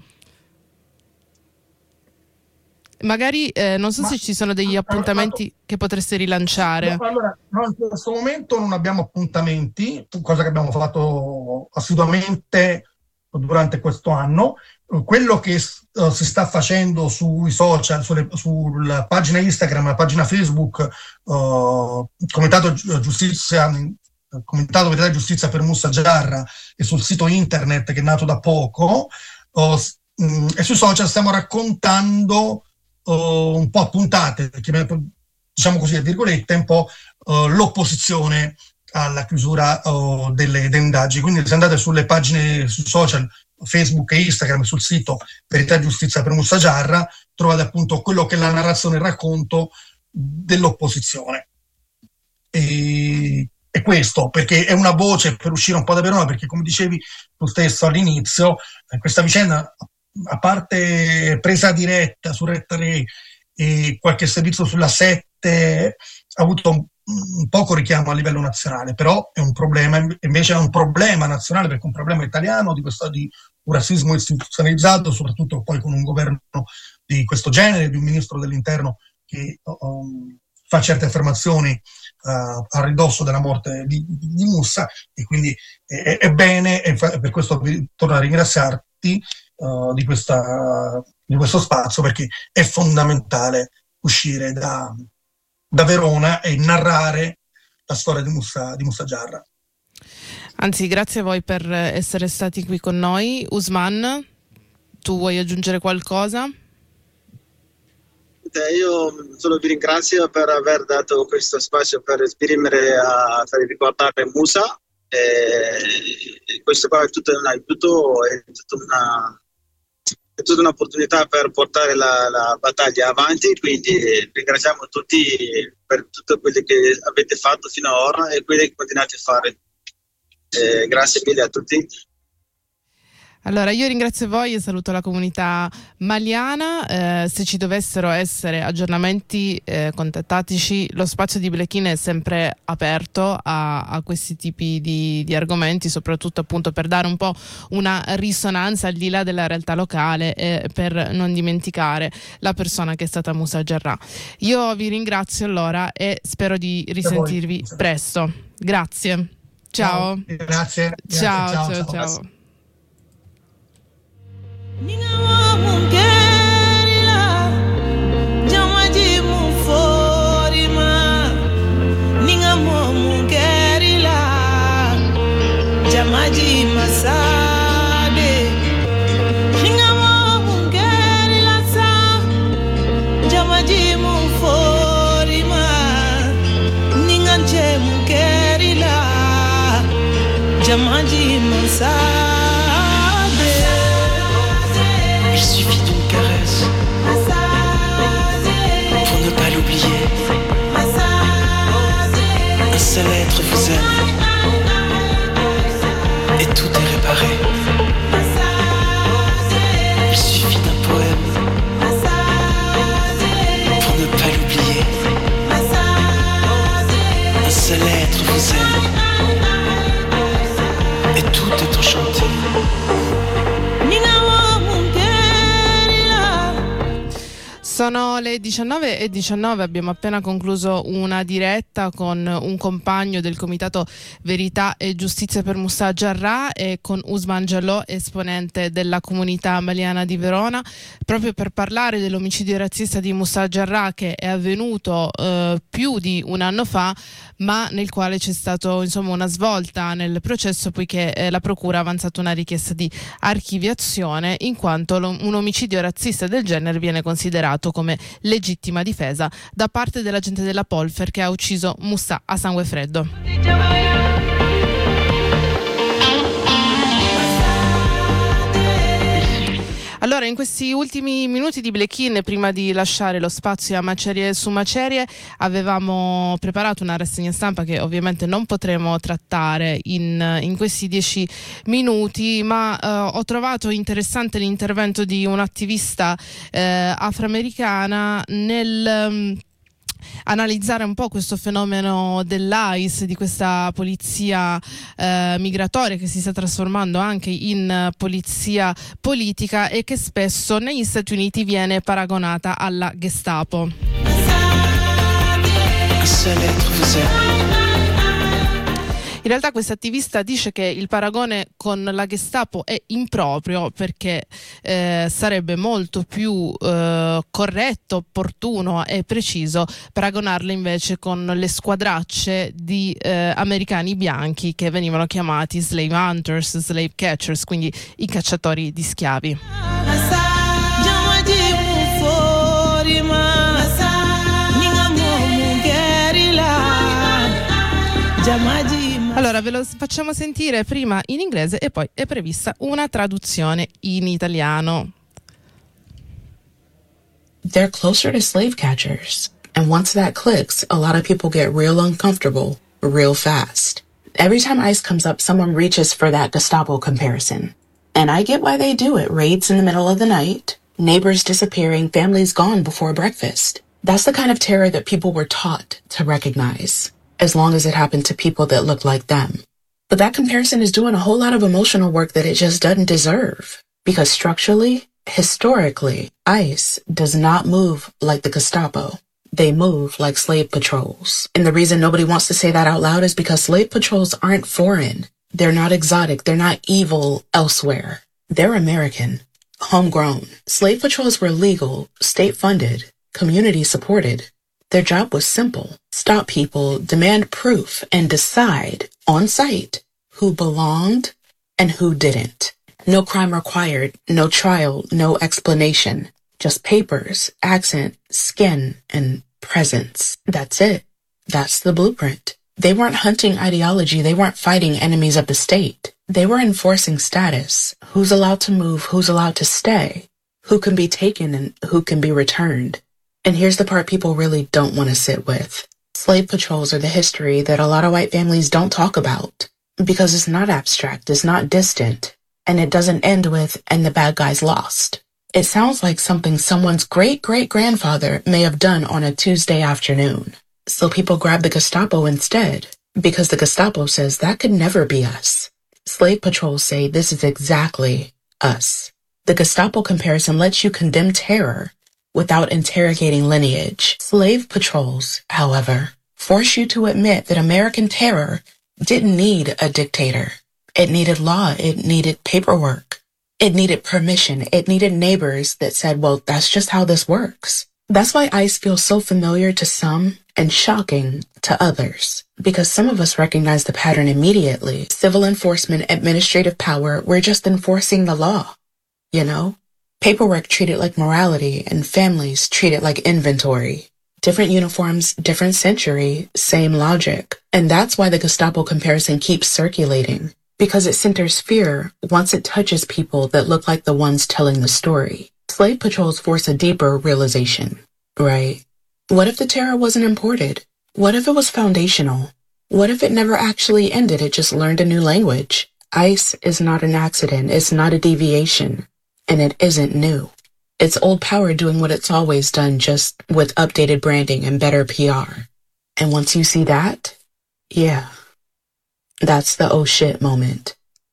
Magari non so se ci sono degli appuntamenti che potreste rilanciare. Allora, in questo momento non abbiamo appuntamenti, cosa che abbiamo fatto assiduamente durante questo anno. Quello che si sta facendo sui social, sulla pagina Instagram, la pagina Facebook, Comitato Verità e Giustizia per Moussa Giarra, e sul sito internet che è nato da poco, e sui social stiamo raccontando un po' a puntate, diciamo così, a virgolette, un po' l'opposizione alla chiusura delle indagini. Quindi se andate sulle pagine sui social, Facebook e Instagram, sul sito Verità e Giustizia per Moussa Giarra, trovate appunto quello che è la narrazione e il racconto dell'opposizione. E questo perché è una voce per uscire un po' da Verona, perché come dicevi tu stesso all'inizio, questa vicenda, a parte presa diretta su Rai 3 e qualche servizio sulla 7, ha avuto un poco richiamo a livello nazionale, però è un problema, invece è un problema nazionale, perché è un problema italiano di un razzismo istituzionalizzato, soprattutto poi con un governo di questo genere, di un ministro dell'interno che fa certe affermazioni a ridosso della morte di Moussa, e quindi è bene, e per questo torno a ringraziarti di questo spazio, perché è fondamentale uscire da Verona e narrare la storia di Moussa Giarra. Anzi, grazie a voi per essere stati qui con noi. Usman, tu vuoi aggiungere qualcosa? Io solo vi ringrazio per aver dato questo spazio per esprimere, per ricordare Moussa. Questo qua è tutto un aiuto, è tutta un'opportunità per portare la battaglia avanti, quindi ringraziamo tutti per tutto quello che avete fatto fino ad ora e quello che continuate a fare. Grazie mille a tutti. Allora, io ringrazio voi e saluto la comunità maliana. Se ci dovessero essere aggiornamenti, contattateci. Lo spazio di Blekin è sempre aperto a questi tipi di argomenti, soprattutto appunto per dare un po' una risonanza al di là della realtà locale e per non dimenticare la persona che è stata Moussa Jarrah. Io vi ringrazio allora e spero di risentirvi presto. Grazie. Ciao. Grazie. Ciao. Ninga mungerila jamaji muforima ninga mungerila jamaji masade ninga mungerila sa jamaji muforima ninga mungerila jamaji masade. Il suffit d'une caresse pour ne pas l'oublier. Un seul être vous aime et tout est réparé. Il suffit d'un poème pour ne pas l'oublier. Un seul être vous aime et tout est enchanté. Sono le 19:19, abbiamo appena concluso una diretta con un compagno del Comitato Verità e Giustizia per Moussa Jarrah e con Ousmane Diallo, esponente della comunità maliana di Verona, proprio per parlare dell'omicidio razzista di Moussa Jarrah, che è avvenuto più di un anno fa, ma nel quale c'è stato una svolta nel processo, poiché la procura ha avanzato una richiesta di archiviazione, in quanto un omicidio razzista del genere viene considerato come legittima difesa da parte dell'agente della Polfer che ha ucciso Moussa a sangue freddo. Allora, in questi ultimi minuti di Blekin, prima di lasciare lo spazio a Macerie su Macerie, avevamo preparato una rassegna stampa che ovviamente non potremo trattare in questi 10 minuti, ma ho trovato interessante l'intervento di un'attivista afroamericana nel analizzare un po' questo fenomeno dell'ICE, di questa polizia migratoria che si sta trasformando anche in polizia politica e che spesso negli Stati Uniti viene paragonata alla Gestapo. In realtà questa attivista dice che il paragone con la Gestapo è improprio, perché sarebbe molto più corretto, opportuno e preciso paragonarle invece con le squadracce di americani bianchi che venivano chiamati slave hunters, slave catchers, quindi i cacciatori di schiavi. Allora ve lo facciamo sentire prima in inglese e poi è prevista una traduzione in italiano. They're closer to slave catchers, and once that clicks, a lot of people get real uncomfortable real fast. Every time ICE comes up, someone reaches for that Gestapo comparison. And I get why they do it. Raids in the middle of the night, neighbors disappearing, families gone before breakfast. That's the kind of terror that people were taught to recognize, as long as it happened to people that looked like them. But that comparison is doing a whole lot of emotional work that it just doesn't deserve. Because structurally, historically, ICE does not move like the Gestapo. They move like slave patrols. And the reason nobody wants to say that out loud is because slave patrols aren't foreign. They're not exotic. They're not evil elsewhere. They're American, homegrown. Slave patrols were legal, state-funded, community-supported. Their job was simple. Stop people, demand proof, and decide on site who belonged and who didn't. No crime required, no trial, no explanation. Just papers, accent, skin, and presence. That's it. That's the blueprint. They weren't hunting ideology. They weren't fighting enemies of the state. They were enforcing status. Who's allowed to move? Who's allowed to stay? Who can be taken and who can be returned? And here's the part people really don't want to sit with. Slave patrols are the history that a lot of white families don't talk about because it's not abstract, it's not distant. And it doesn't end with, and the bad guys lost. It sounds like something someone's great-great-grandfather may have done on a Tuesday afternoon. So people grab the Gestapo instead, because the Gestapo says that could never be us. Slave patrols say this is exactly us. The Gestapo comparison lets you condemn terror without interrogating lineage. Slave patrols, however, force you to admit that American terror didn't need a dictator. It needed law. It needed paperwork. It needed permission. It needed neighbors that said, well, that's just how this works. That's why ICE feels so familiar to some and shocking to others, because some of us recognize the pattern immediately. Civil enforcement, administrative power, we're just enforcing the law, you know? Paperwork treated like morality and families treated like inventory. Different uniforms, different century, same logic. And that's why the Gestapo comparison keeps circulating, because it centers fear once it touches people that look like the ones telling the story. Slave patrols force a deeper realization, right? What if the terror wasn't imported? What if it was foundational? What if it never actually ended? It just learned a new language. ICE is not an accident. It's not a deviation. And it isn't new. It's old power doing what it's always done, just with updated branding and better PR. And once you see that, yeah, that's the oh shit moment.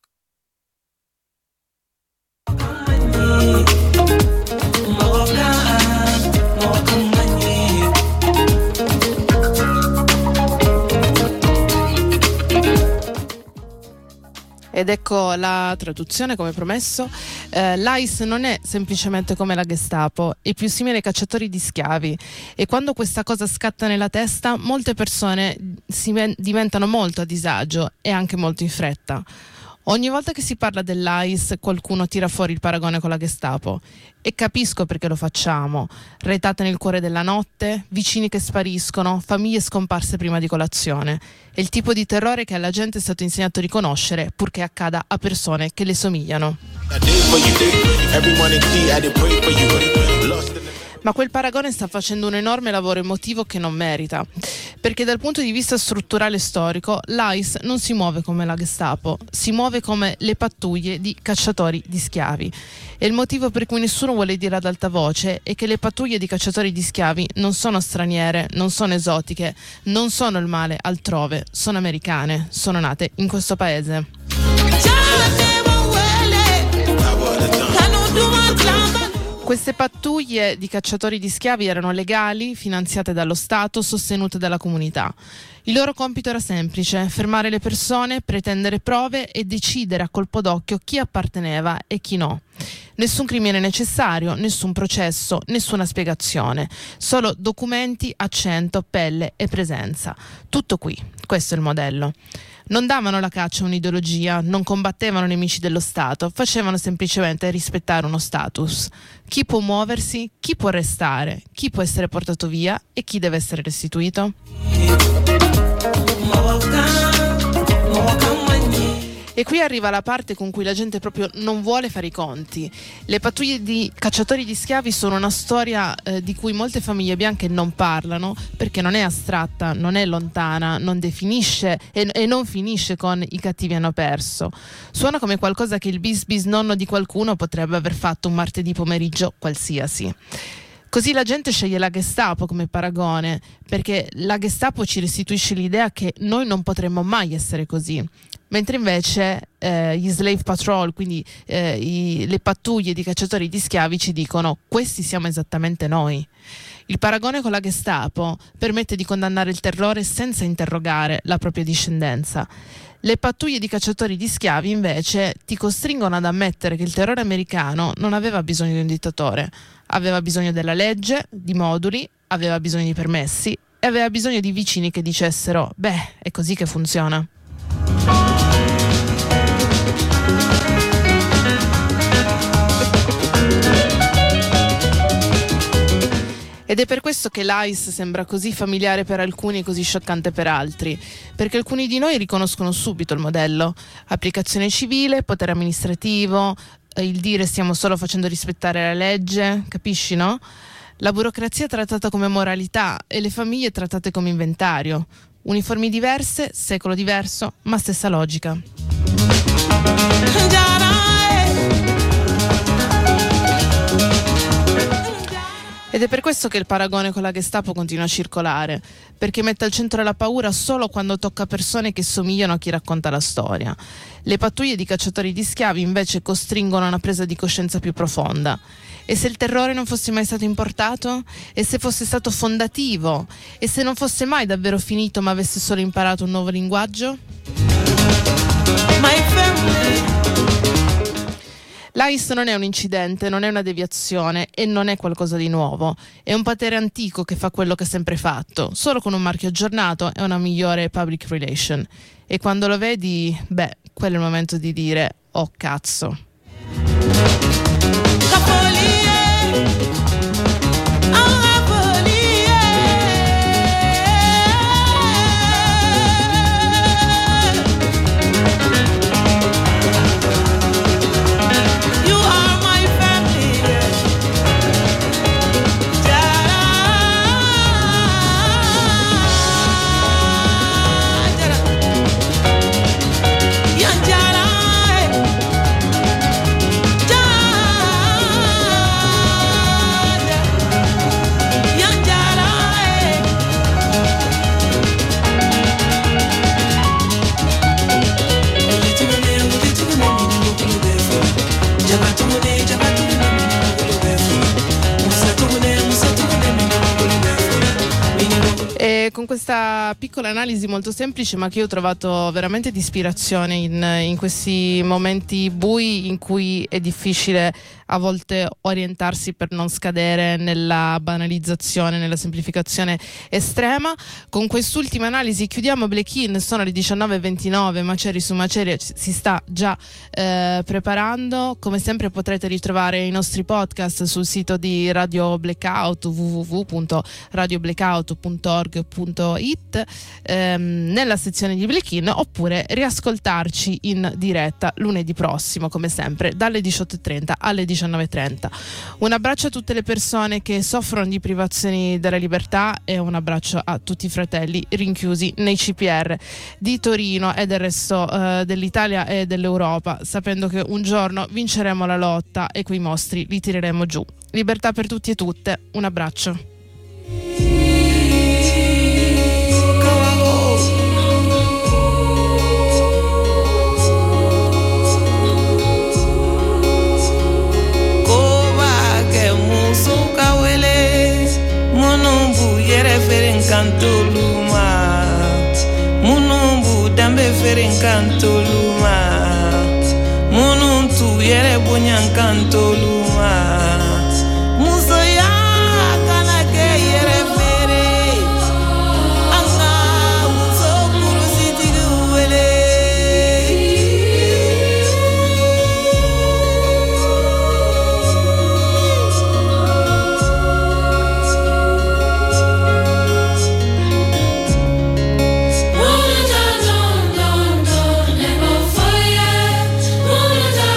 Ed ecco la traduzione, come promesso. L'ICE non è semplicemente come la Gestapo, è più simile ai cacciatori di schiavi, e quando questa cosa scatta nella testa molte persone diventano molto a disagio e anche molto in fretta. Ogni volta che si parla dell'ICE qualcuno tira fuori il paragone con la Gestapo, e capisco perché lo facciamo. Retate nel cuore della notte, vicini che spariscono, famiglie scomparse prima di colazione. È il tipo di terrore che alla gente è stato insegnato a riconoscere, purché accada a persone che le somigliano. Ma quel paragone sta facendo un enorme lavoro emotivo che non merita, perché dal punto di vista strutturale e storico l'ICE non si muove come la Gestapo, si muove come le pattuglie di cacciatori di schiavi. E il motivo per cui nessuno vuole dire ad alta voce è che le pattuglie di cacciatori di schiavi non sono straniere, non sono esotiche, non sono il male altrove, sono americane, sono nate in questo paese. Queste pattuglie di cacciatori di schiavi erano legali, finanziate dallo Stato, sostenute dalla comunità. Il loro compito era semplice: fermare le persone, pretendere prove e decidere a colpo d'occhio chi apparteneva e chi no. Nessun crimine necessario, nessun processo, nessuna spiegazione, solo documenti, accento, pelle e presenza. Tutto qui, questo è il modello. Non davano la caccia a un'ideologia, non combattevano nemici dello Stato, facevano semplicemente rispettare uno status. Chi può muoversi, chi può restare, chi può essere portato via e chi deve essere restituito? E qui arriva la parte con cui la gente proprio non vuole fare i conti. Le pattuglie di cacciatori di schiavi sono una storia di cui molte famiglie bianche non parlano, perché non è astratta, non è lontana, non definisce e non finisce con i cattivi hanno perso. Suona come qualcosa che il bis nonno di qualcuno potrebbe aver fatto un martedì pomeriggio qualsiasi. Così la gente sceglie la Gestapo come paragone, perché la Gestapo ci restituisce l'idea che noi non potremmo mai essere così. Mentre invece gli slave patrol, quindi le pattuglie di cacciatori di schiavi, ci dicono: questi siamo esattamente noi. Il paragone con la Gestapo permette di condannare il terrore senza interrogare la propria discendenza. Le pattuglie di cacciatori di schiavi invece ti costringono ad ammettere che il terrore americano non aveva bisogno di un dittatore, aveva bisogno della legge, di moduli, aveva bisogno di permessi e aveva bisogno di vicini che dicessero: beh, è così che funziona. Ed è per questo che l'ICE sembra così familiare per alcuni e così scioccante per altri, perché alcuni di noi riconoscono subito il modello: applicazione civile, potere amministrativo, il dire stiamo solo facendo rispettare la legge, capisci, no? La burocrazia trattata come moralità e le famiglie trattate come inventario. Uniformi diverse, secolo diverso, ma stessa logica. Ed è per questo che il paragone con la Gestapo continua a circolare, perché mette al centro la paura solo quando tocca persone che somigliano a chi racconta la storia. Le pattuglie di cacciatori di schiavi invece costringono a una presa di coscienza più profonda. E se il terrore non fosse mai stato importato? E se fosse stato fondativo? E se non fosse mai davvero finito ma avesse solo imparato un nuovo linguaggio? My family. L'AIS non è un incidente, non è una deviazione e non è qualcosa di nuovo. È un potere antico che fa quello che ha sempre fatto, solo con un marchio aggiornato e una migliore public relation. E quando lo vedi, quello è il momento di dire oh cazzo. Con questa piccola analisi molto semplice, ma che io ho trovato veramente di ispirazione in questi momenti bui in cui è difficile a volte orientarsi per non scadere nella banalizzazione, nella semplificazione estrema. Con quest'ultima analisi chiudiamo Black In, sono le 19:29, Macerie su Macerie si sta già preparando. Come sempre potrete ritrovare i nostri podcast sul sito di Radio Blackout, www.radioblackout.org.it, nella sezione di Black In, oppure riascoltarci in diretta lunedì prossimo, come sempre, dalle 18:30 alle 19:30. Un abbraccio a tutte le persone che soffrono di privazioni della libertà e un abbraccio a tutti i fratelli rinchiusi nei CPR di Torino e del resto dell'Italia e dell'Europa, sapendo che un giorno vinceremo la lotta e quei mostri li tireremo giù. Libertà per tutti e tutte, un abbraccio. Munumbu yere feren kantoluma, munumbu dambe feren kantoluma, mununtu yere bonyan kantoluma.